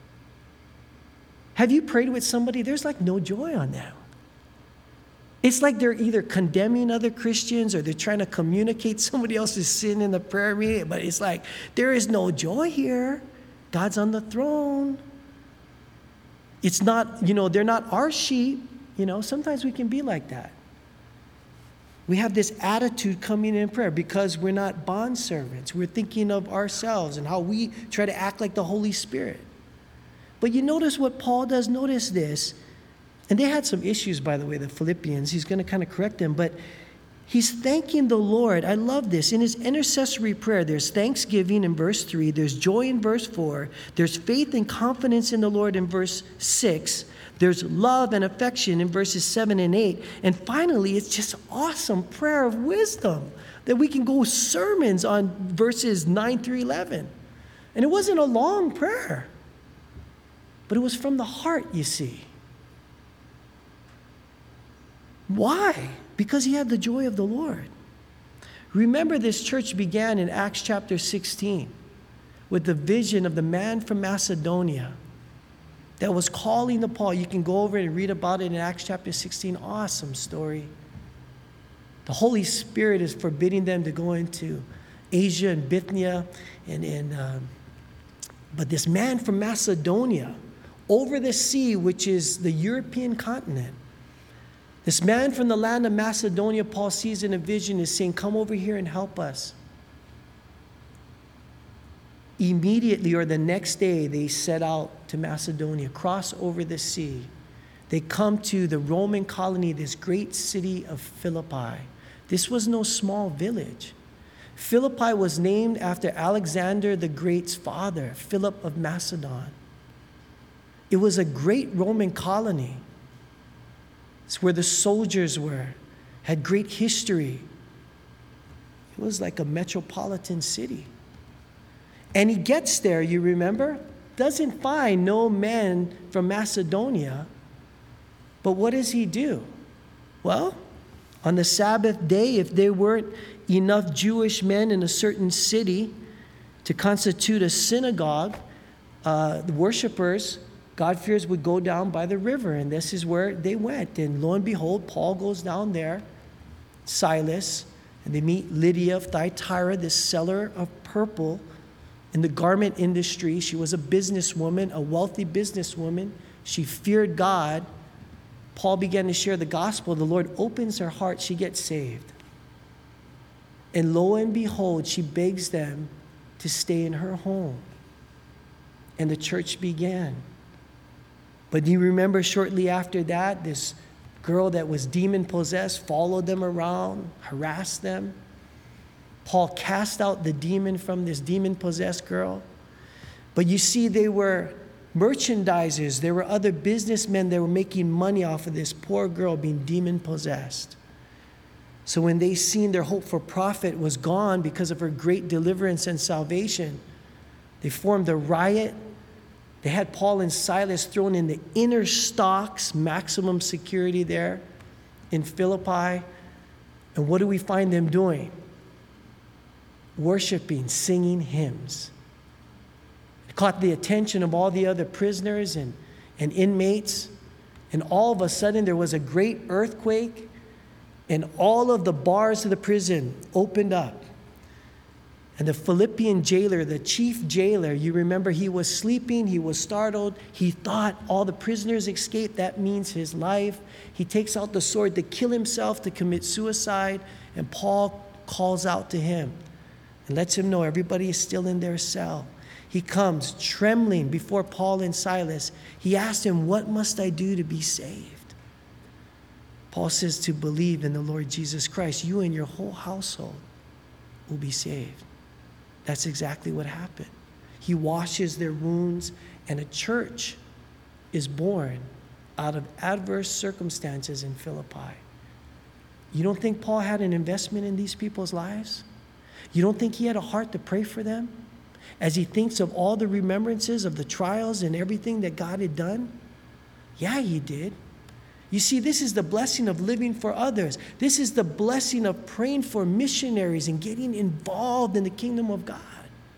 Speaker 1: Have you prayed with somebody? There's like no joy on them. It's like they're either condemning other Christians or they're trying to communicate somebody else's sin in the prayer meeting. But it's like, there is no joy here. God's on the throne. It's not, you know, they're not our sheep. You know, sometimes we can be like that. We have this attitude coming in prayer because we're not bondservants. We're thinking of ourselves and how we try to act like the Holy Spirit. But you notice what Paul does. Notice this. And they had some issues, by the way, the Philippians. He's going to kind of correct them. But he's thanking the Lord. I love this. In his intercessory prayer, there's thanksgiving in verse three. There's joy in verse four. There's faith and confidence in the Lord in verse six. There's love and affection in verses seven and eight. And finally, it's just awesome prayer of wisdom that we can go sermons on verses nine through eleven. And it wasn't a long prayer. But it was from the heart, you see. Why? Because he had the joy of the Lord. Remember, this church began in Acts chapter sixteen with the vision of the man from Macedonia that was calling to Paul. You can go over and read about it in Acts chapter sixteen. Awesome story. The Holy Spirit is forbidding them to go into Asia and Bithynia. And, and um, but this man from Macedonia, over the sea, which is the European continent. This man from the land of Macedonia, Paul sees in a vision, is saying, come over here and help us. Immediately or the next day, they set out to Macedonia, cross over the sea. They come to the Roman colony, this great city of Philippi. This was no small village. Philippi was named after Alexander the Great's father, Philip of Macedon. It was a great Roman colony. It's where the soldiers were, had great history. It was like a metropolitan city. And he gets there, you remember, doesn't find no men from Macedonia. But what does he do? Well, on the Sabbath day, if there weren't enough Jewish men in a certain city to constitute a synagogue, uh, the worshipers, God-fearers, would go down by the river, and this is where they went. And lo and behold, Paul goes down there, Silas, and they meet Lydia of Thyatira, this seller of purple in the garment industry. She was a businesswoman, a wealthy businesswoman. She feared God. Paul began to share the gospel. The Lord opens her heart. She gets saved. And lo and behold, she begs them to stay in her home. And the church began. But do you remember shortly after that, this girl that was demon-possessed followed them around, harassed them? Paul cast out the demon from this demon-possessed girl. But you see, they were merchandisers. There were other businessmen that were making money off of this poor girl being demon-possessed. So when they seen their hope for profit was gone because of her great deliverance and salvation, they formed a riot. They had Paul and Silas thrown in the inner stocks, maximum security there in Philippi. And what do we find them doing? Worshiping, singing hymns. It caught the attention of all the other prisoners and, and inmates. And all of a sudden there was a great earthquake, and all of the bars of the prison opened up. And the Philippian jailer, the chief jailer, you remember he was sleeping, he was startled. He thought all the prisoners escaped. That means his life. He takes out the sword to kill himself, to commit suicide. And Paul calls out to him and lets him know everybody is still in their cell. He comes trembling before Paul and Silas. He asked him, "What must I do to be saved?" Paul says, "To believe in the Lord Jesus Christ, you and your whole household will be saved." That's exactly what happened. He washes their wounds, and a church is born out of adverse circumstances in Philippi. You don't think Paul had an investment in these people's lives? You don't think he had a heart to pray for them as he thinks of all the remembrances of the trials and everything that God had done? Yeah, he did. You see, this is the blessing of living for others. This is the blessing of praying for missionaries and getting involved in the kingdom of God.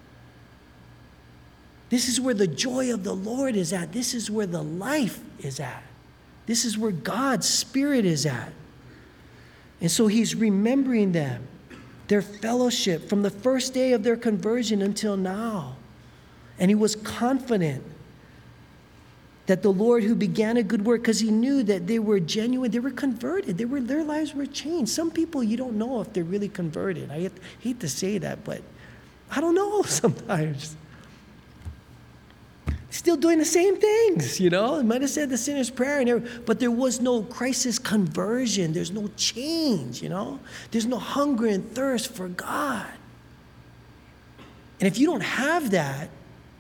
Speaker 1: This is where the joy of the Lord is at. This is where the life is at. This is where God's Spirit is at. And so he's remembering them, their fellowship from the first day of their conversion until now. And he was confident that the Lord who began a good work, because he knew that they were genuine, they were converted, they were, their lives were changed. Some people, you don't know if they're really converted. I hate to say that, but I don't know sometimes. Still doing the same things, you know. It might have said the sinner's prayer, and everything, but there was no crisis conversion. There's no change, you know. There's no hunger and thirst for God. And if you don't have that,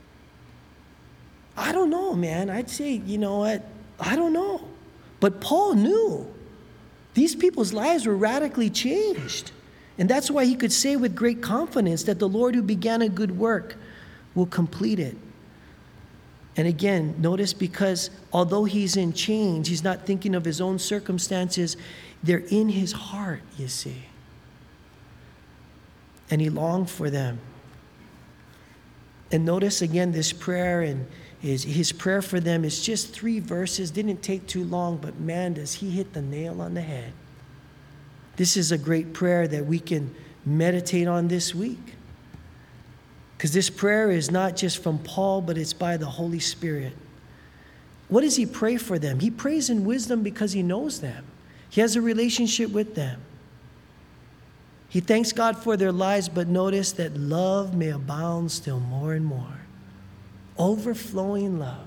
Speaker 1: I don't know, man. I'd say, you know what? I don't know. But Paul knew these people's lives were radically changed. And that's why he could say with great confidence that the Lord who began a good work will complete it. And again, notice, because although he's in chains, he's not thinking of his own circumstances. They're in his heart, you see. And he longed for them. And notice again this prayer, and his, his prayer for them is just three verses. Didn't take too long, but man, does he hit the nail on the head. This is a great prayer that we can meditate on this week. Because this prayer is not just from Paul, but it's by the Holy Spirit. What does he pray for them? He prays in wisdom because he knows them. He has a relationship with them. He thanks God for their lives, but notice that love may abound still more and more. Overflowing love.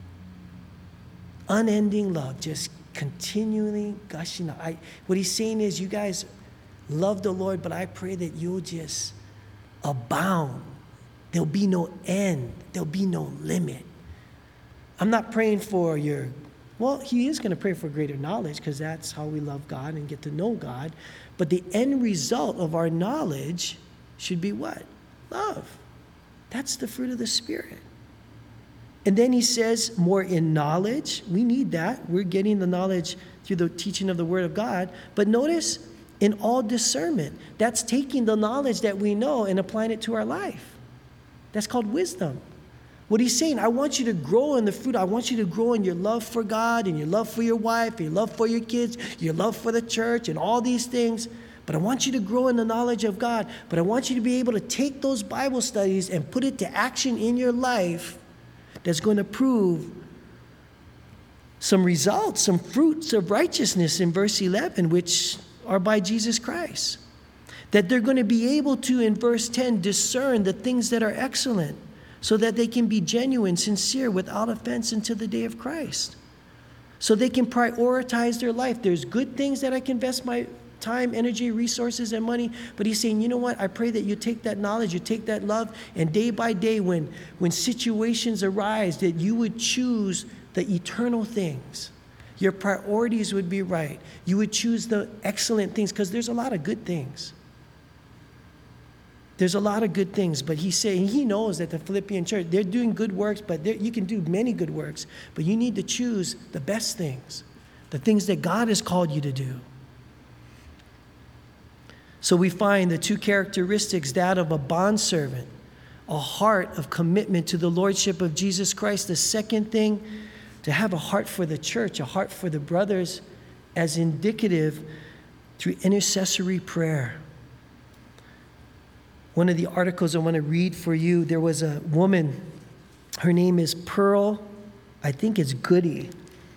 Speaker 1: Unending love, just continually gushing out. I, what he's saying is, you guys love the Lord, but I pray that you'll just abound. There'll be no end. There'll be no limit. I'm not praying for your, well, he is going to pray for greater knowledge, because that's how we love God and get to know God. But the end result of our knowledge should be what? Love. That's the fruit of the Spirit. And then he says, more in knowledge. We need that. We're getting the knowledge through the teaching of the Word of God. But notice, in all discernment. That's taking the knowledge that we know and applying it to our life. That's called wisdom. What he's saying, I want you to grow in the fruit. I want you to grow in your love for God and your love for your wife, your love for your kids, your love for the church and all these things. But I want you to grow in the knowledge of God. But I want you to be able to take those Bible studies and put it to action in your life that's going to prove some results, some fruits of righteousness in verse eleven, which are by Jesus Christ. That they're going to be able to, in verse ten, discern the things that are excellent, so that they can be genuine, sincere, without offense until the day of Christ. So they can prioritize their life. There's good things that I can invest my time, energy, resources, and money. But he's saying, you know what? I pray that you take that knowledge, you take that love, and day by day, when, when situations arise, that you would choose the eternal things. Your priorities would be right. You would choose the excellent things, because there's a lot of good things. There's a lot of good things, but he's saying, he knows that the Philippian church, they're doing good works, but you can do many good works, but you need to choose the best things, the things that God has called you to do. So we find the two characteristics, that of a bondservant, a heart of commitment to the lordship of Jesus Christ. The second thing, to have a heart for the church, a heart for the brothers, as indicative through intercessory prayer. One of the articles I want to read for you, there was a woman, her name is Pearl, I think it's Goody.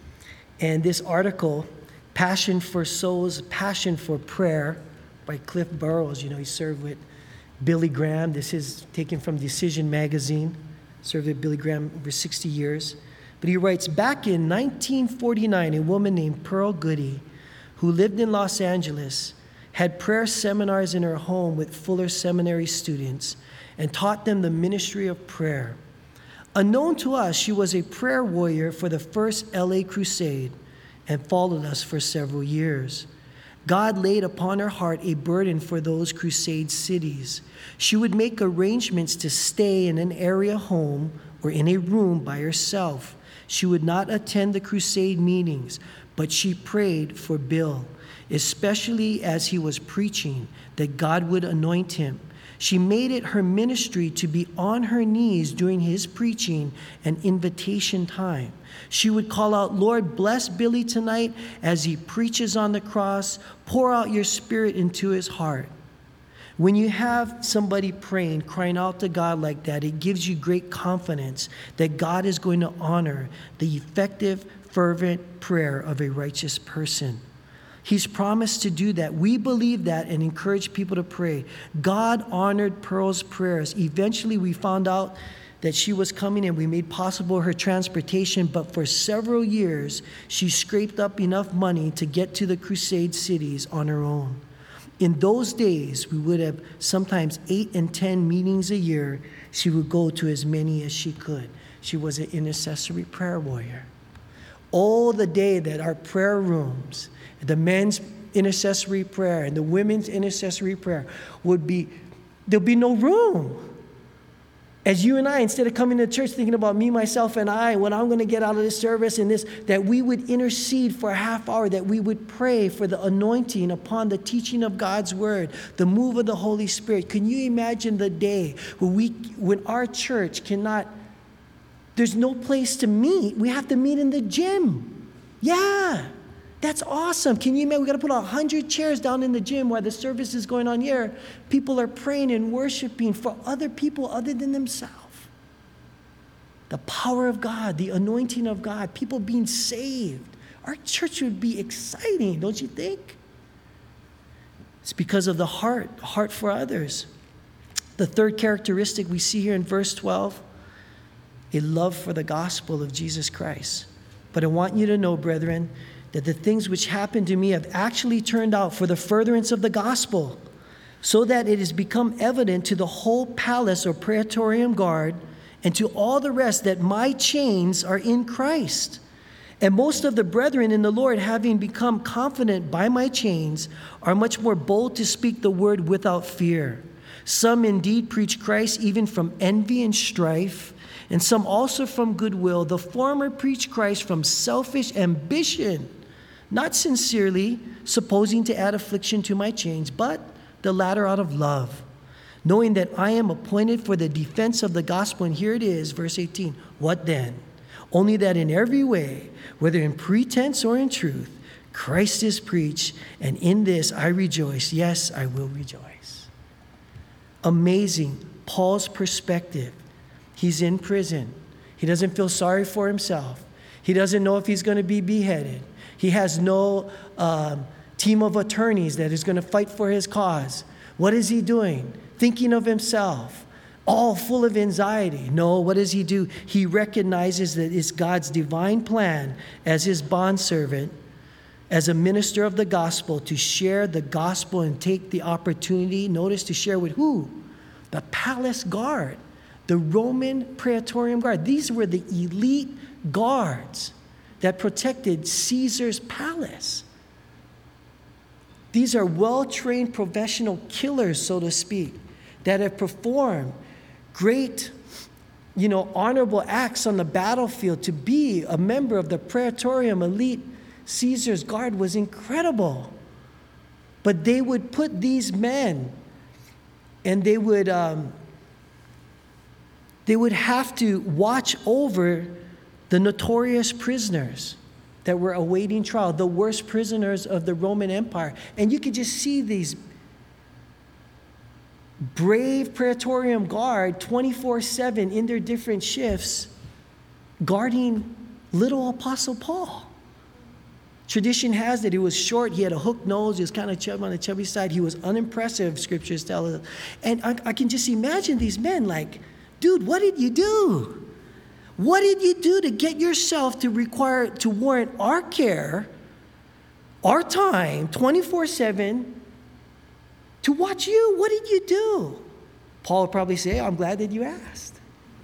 Speaker 1: And this article, Passion for Souls, Passion for Prayer, by Cliff Burrows. You know, he served with Billy Graham. This is taken from Decision magazine. Served with Billy Graham over sixty years. But he writes, back in nineteen forty-nine, a woman named Pearl Goody, who lived in Los Angeles, had prayer seminars in her home with Fuller Seminary students and taught them the ministry of prayer. Unknown to us, she was a prayer warrior for the first L A Crusade and followed us for several years. God laid upon her heart a burden for those crusade cities. She would make arrangements to stay in an area home or in a room by herself. She would not attend the crusade meetings, but she prayed for Bill, especially as he was preaching, that God would anoint him. She made it her ministry to be on her knees during his preaching and invitation time. She would call out, Lord, bless Billy tonight as he preaches on the cross. Pour out your spirit into his heart. When you have somebody praying, crying out to God like that, it gives you great confidence that God is going to honor the effective, fervent prayer of a righteous person. He's promised to do that. We believe that and encourage people to pray. God honored Pearl's prayers. Eventually, we found out that she was coming and we made possible her transportation, but for several years, she scraped up enough money to get to the crusade cities on her own. In those days, we would have sometimes eight and ten meetings a year. She would go to as many as she could. She was an intercessory prayer warrior. Oh, the day that our prayer rooms, the men's intercessory prayer and the women's intercessory prayer would be, there'll be no room. As you and I, instead of coming to church thinking about me, myself, and I, what I'm going to get out of this service and this, that we would intercede for a half hour, that we would pray for the anointing upon the teaching of God's word, the move of the Holy Spirit. Can you imagine the day when we, when our church cannot, there's no place to meet. We have to meet in the gym. Yeah. That's awesome. Can you imagine? We got to put a hundred chairs down in the gym while the service is going on here. People are praying and worshiping for other people other than themselves. The power of God, the anointing of God, people being saved. Our church would be exciting, don't you think? It's because of the heart, heart for others. The third characteristic we see here in verse twelve, a love for the gospel of Jesus Christ. But I want you to know, brethren, that the things which happened to me have actually turned out for the furtherance of the gospel, so that it has become evident to the whole palace or praetorium guard and to all the rest that my chains are in Christ. And most of the brethren in the Lord, having become confident by my chains, are much more bold to speak the word without fear. Some indeed preach Christ even from envy and strife, and some also from goodwill. The former preach Christ from selfish ambition, not sincerely, supposing to add affliction to my chains, but the latter out of love, knowing that I am appointed for the defense of the gospel. And here it is, verse eighteen. What then? Only that in every way, whether in pretense or in truth, Christ is preached, and in this I rejoice. Yes, I will rejoice. Amazing. Paul's perspective. He's in prison. He doesn't feel sorry for himself. He doesn't know if he's going to be beheaded. He has no um, team of attorneys that is going to fight for his cause. What is he doing? Thinking of himself, all full of anxiety. No, what does he do? He recognizes that it's God's divine plan as his bondservant, as a minister of the gospel, to share the gospel and take the opportunity, notice, to share with who? The palace guard, the Roman praetorium guard. These were the elite guards that protected Caesar's palace. These are well-trained professional killers, so to speak. that have performed great, you know, honorable acts on the battlefield. To be a member of the Praetorium elite Caesar's guard was incredible. But they would put these men, and they would um, they would have to watch over the notorious prisoners that were awaiting trial, the worst prisoners of the Roman Empire. And you could just see these brave Praetorium guard twenty-four seven in their different shifts guarding little Apostle Paul. Tradition has that he was short, he had a hooked nose, he was kind of chubby on the chubby side, he was unimpressive, scriptures tell us. And I, I can just imagine these men like, dude, what did you do? What did you do to get yourself to require, to warrant our care, our time, twenty-four seven, to watch you? What did you do? Paul would probably say, I'm glad that you asked.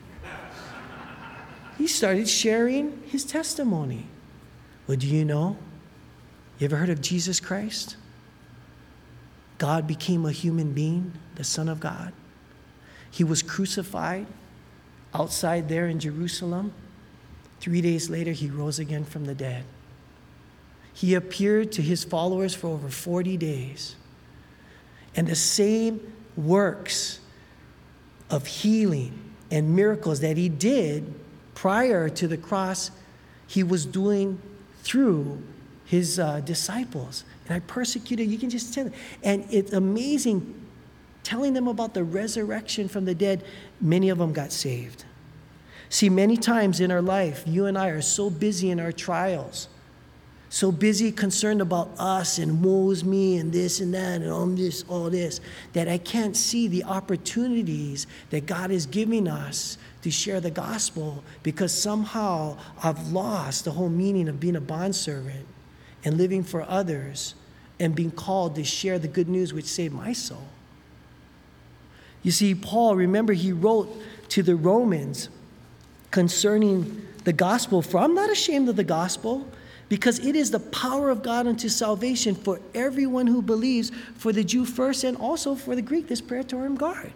Speaker 1: He started sharing his testimony. Well, do you know? You ever heard of Jesus Christ? God became a human being, the Son of God. He was crucified outside there in Jerusalem. Three days later, he rose again from the dead. He appeared to his followers for over forty days. And the same works of healing and miracles that he did prior to the cross, he was doing through his uh, disciples. And I persecuted, you can just tell. And it's amazing telling them about the resurrection from the dead. Many of them got saved. See, many times in our life, you and I are so busy in our trials, so busy concerned about us and woe's me and this and that and all this, all this, that I can't see the opportunities that God is giving us to share the gospel, because somehow I've lost the whole meaning of being a bondservant and living for others and being called to share the good news which saved my soul. You see, Paul, remember, he wrote to the Romans concerning the gospel, for I'm not ashamed of the gospel, because it is the power of God unto salvation for everyone who believes, for the Jew first and also for the Greek, this Praetorium Guard.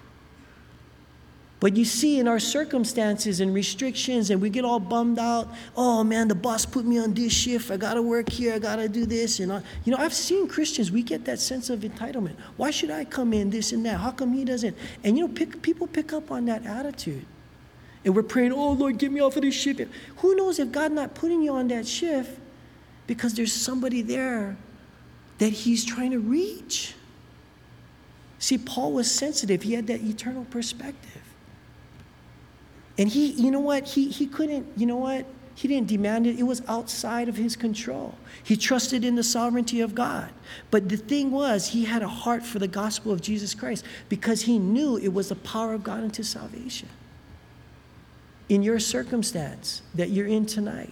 Speaker 1: But you see, in our circumstances and restrictions, and we get all bummed out. Oh man, the boss put me on this shift. I gotta work here. I gotta do this. And I, you know, I've seen Christians. We get that sense of entitlement. Why should I come in this and that? How come he doesn't? And you know, pick, people pick up on that attitude. And we're praying, oh Lord, get me off of this shift. Who knows if God's not putting you on that shift because there's somebody there that he's trying to reach. See, Paul was sensitive. He had that eternal perspective. And he, you know what, he, he couldn't, you know what, he didn't demand it. It was outside of his control. He trusted in the sovereignty of God. But the thing was, he had a heart for the gospel of Jesus Christ because he knew it was the power of God unto salvation. In your circumstance that you're in tonight,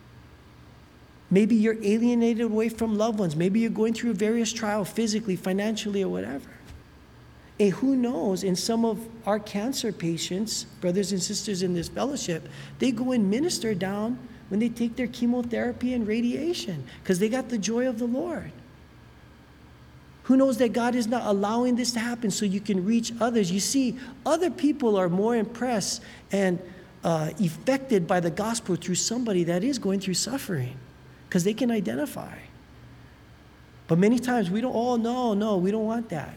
Speaker 1: maybe you're alienated away from loved ones. Maybe you're going through various trials physically, financially, or whatever. And who knows, in some of our cancer patients, brothers and sisters in this fellowship, they go and minister down when they take their chemotherapy and radiation because they got the joy of the Lord. Who knows that God is not allowing this to happen so you can reach others? You see, other people are more impressed and uh, affected by the gospel through somebody that is going through suffering because they can identify. But many times we don't, oh, no, no, we don't want that.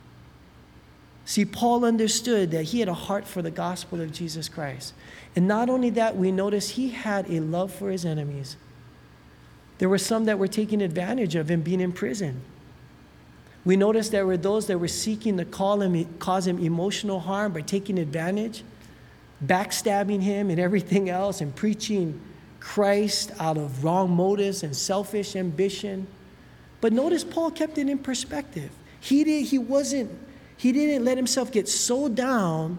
Speaker 1: See, Paul understood that he had a heart for the gospel of Jesus Christ. And not only that, we notice he had a love for his enemies. There were some that were taking advantage of him being in prison. We noticed there were those that were seeking to call him, cause him emotional harm by taking advantage, backstabbing him and everything else, and preaching Christ out of wrong motives and selfish ambition. But notice Paul kept it in perspective. He did, he wasn't He didn't let himself get so down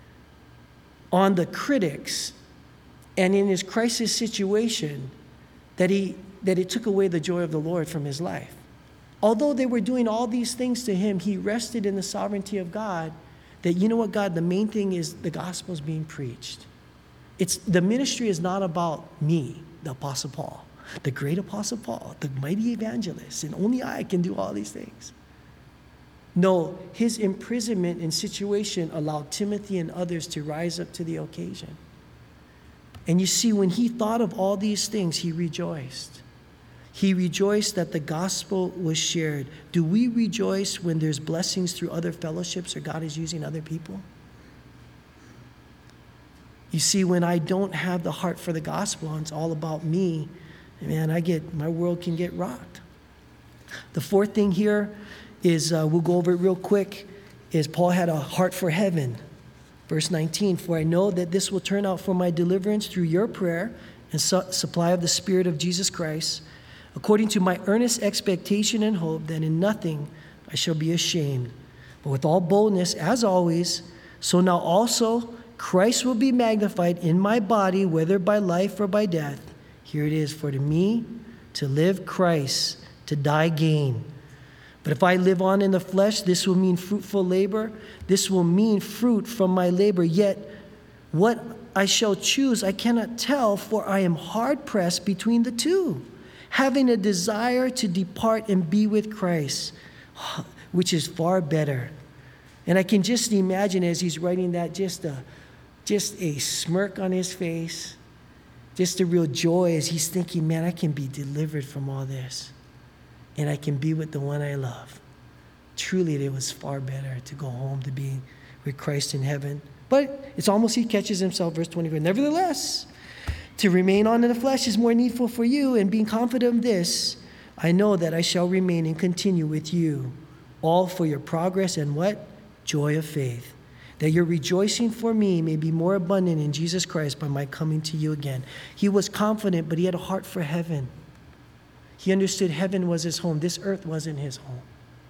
Speaker 1: on the critics and in his crisis situation that he that it took away the joy of the Lord from his life. Although they were doing all these things to him, he rested in the sovereignty of God that, you know what, God, the main thing is the gospel is being preached. It's the ministry is not about me, the Apostle Paul, the great Apostle Paul, the mighty evangelist, and only I can do all these things. No, his imprisonment and situation allowed Timothy and others to rise up to the occasion. And you see, when he thought of all these things, he rejoiced. He rejoiced that the gospel was shared. Do we rejoice when there's blessings through other fellowships or God is using other people? You see, when I don't have the heart for the gospel and it's all about me, man, I get, my world can get rocked. The fourth thing here is, uh, we'll go over it real quick, is Paul had a heart for heaven. Verse nineteen, for I know that this will turn out for my deliverance through your prayer and su- supply of the Spirit of Jesus Christ, according to my earnest expectation and hope that in nothing I shall be ashamed, but with all boldness, as always, so now also Christ will be magnified in my body, whether by life or by death. Here it is, for to me to live Christ, to die gain. But if I live on in the flesh, this will mean fruitful labor. This will mean fruit from my labor. Yet what I shall choose I cannot tell, for I am hard-pressed between the two, having a desire to depart and be with Christ, which is far better. And I can just imagine as he's writing that, just a, just a smirk on his face, just a real joy as he's thinking, man, I can be delivered from all this. And I can be with the one I love. Truly, it was far better to go home, to be with Christ in heaven. But it's almost, he catches himself, verse twenty-four. Nevertheless, to remain on in the flesh is more needful for you, and being confident of this, I know that I shall remain and continue with you, all for your progress and what? Joy of faith, that your rejoicing for me may be more abundant in Jesus Christ by my coming to you again. He was confident, but he had a heart for heaven. He understood heaven was his home. This earth wasn't his home.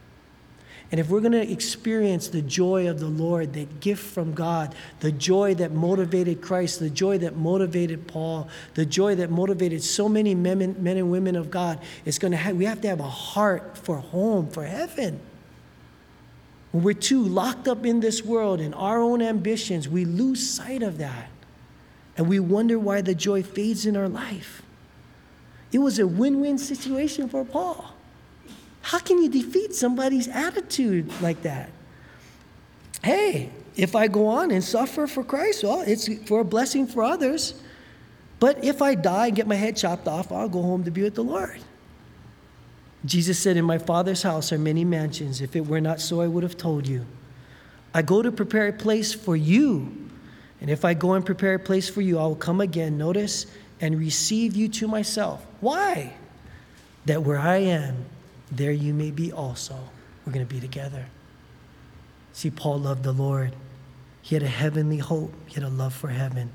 Speaker 1: And if we're going to experience the joy of the Lord, that gift from God, the joy that motivated Christ, the joy that motivated Paul, the joy that motivated so many men, men and women of God, it's going to have, we have to have a heart for home, for heaven. When we're too locked up in this world and our own ambitions, we lose sight of that. And we wonder why the joy fades in our life. It was a win-win situation for Paul. How can you defeat somebody's attitude like that? Hey, if I go on and suffer for Christ, well, it's for a blessing for others. But if I die and get my head chopped off, I'll go home to be with the Lord. Jesus said, in my Father's house are many mansions. If it were not so, I would have told you. I go to prepare a place for you. And if I go and prepare a place for you, I will come again, notice, and receive you to myself. Why? That where I am, there you may be also. We're going to be together. See, Paul loved the Lord. He had a heavenly hope. He had a love for heaven.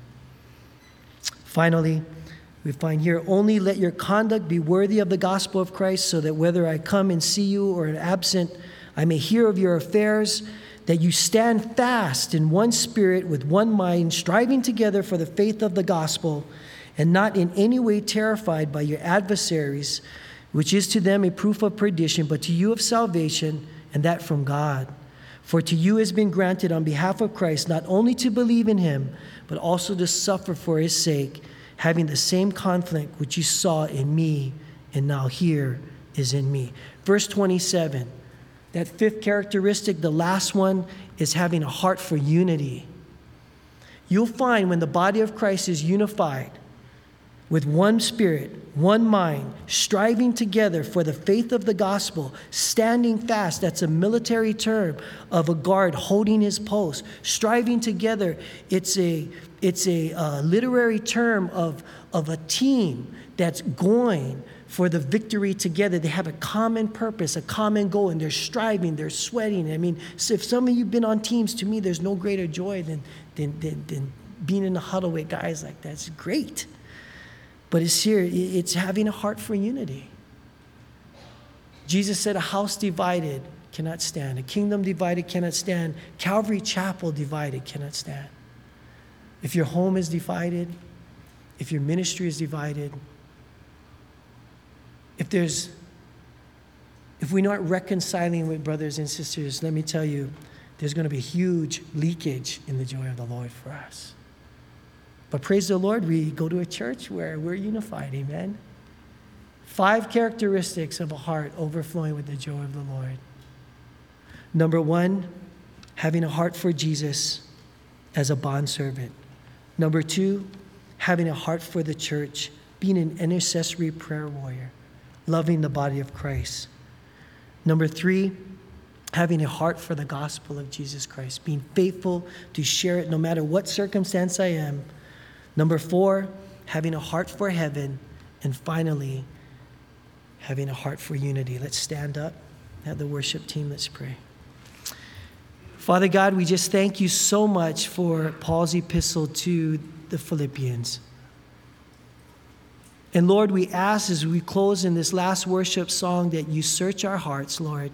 Speaker 1: Finally, we find here, only let your conduct be worthy of the gospel of Christ, so that whether I come and see you or am absent, I may hear of your affairs, that you stand fast in one spirit with one mind, striving together for the faith of the gospel, and not in any way terrified by your adversaries, which is to them a proof of perdition, but to you of salvation, and that from God. For to you has been granted on behalf of Christ not only to believe in him, but also to suffer for his sake, having the same conflict which you saw in me, and now here is in me. Verse twenty-seven, that fifth characteristic, the last one, is having a heart for unity. You'll find when the body of Christ is unified, with one spirit, one mind, striving together for the faith of the gospel, standing fast. That's a military term of a guard holding his post. Striving together, it's a, it's a uh, literary term of, of a team that's going for the victory together. They have a common purpose, a common goal, and they're striving, they're sweating. I mean, so if some of you have been on teams, to me, there's no greater joy than, than, than, than being in a huddle with guys like that. It's great. But it's here, it's having a heart for unity. Jesus said, a house divided cannot stand. A kingdom divided cannot stand. Calvary Chapel divided cannot stand. If your home is divided, if your ministry is divided, if there's, if we're not reconciling with brothers and sisters, let me tell you, there's going to be huge leakage in the joy of the Lord for us. But praise the Lord, we go to a church where we're unified, amen? Five characteristics of a heart overflowing with the joy of the Lord. Number one, having a heart for Jesus as a bondservant. Number two, having a heart for the church, being an intercessory prayer warrior, loving the body of Christ. Number three, having a heart for the gospel of Jesus Christ, being faithful to share it no matter what circumstance I am. Number four, having a heart for heaven. And finally, having a heart for unity. Let's stand up. Have the worship team, let's pray. Father God, we just thank you so much for Paul's epistle to the Philippians. And Lord, we ask as we close in this last worship song that you search our hearts, Lord.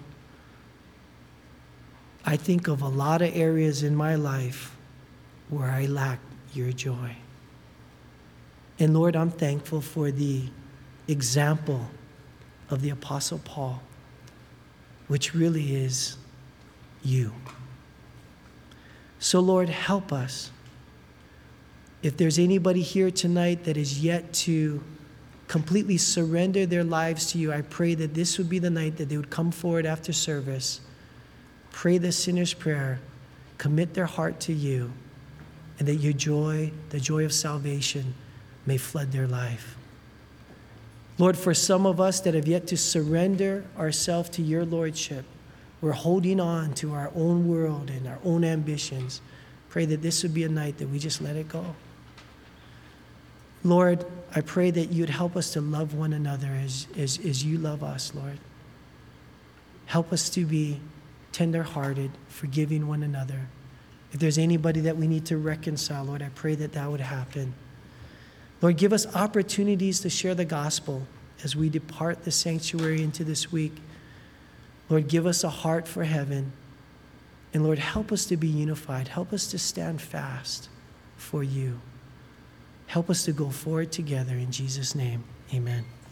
Speaker 1: I think of a lot of areas in my life where I lack your joy. And Lord, I'm thankful for the example of the Apostle Paul, which really is you. So Lord, help us. If there's anybody here tonight that is yet to completely surrender their lives to you, I pray that this would be the night that they would come forward after service, pray the sinner's prayer, commit their heart to you, and that your joy, the joy of salvation, may flood their life. Lord, for some of us that have yet to surrender ourselves to your lordship, we're holding on to our own world and our own ambitions. Pray that this would be a night that we just let it go. Lord, I pray that you'd help us to love one another as, as, as you love us, Lord. Help us to be tender-hearted, forgiving one another. If there's anybody that we need to reconcile, Lord, I pray that that would happen. Lord, give us opportunities to share the gospel as we depart the sanctuary into this week. Lord, give us a heart for heaven. And Lord, help us to be unified. Help us to stand fast for you. Help us to go forward together in Jesus' name. Amen.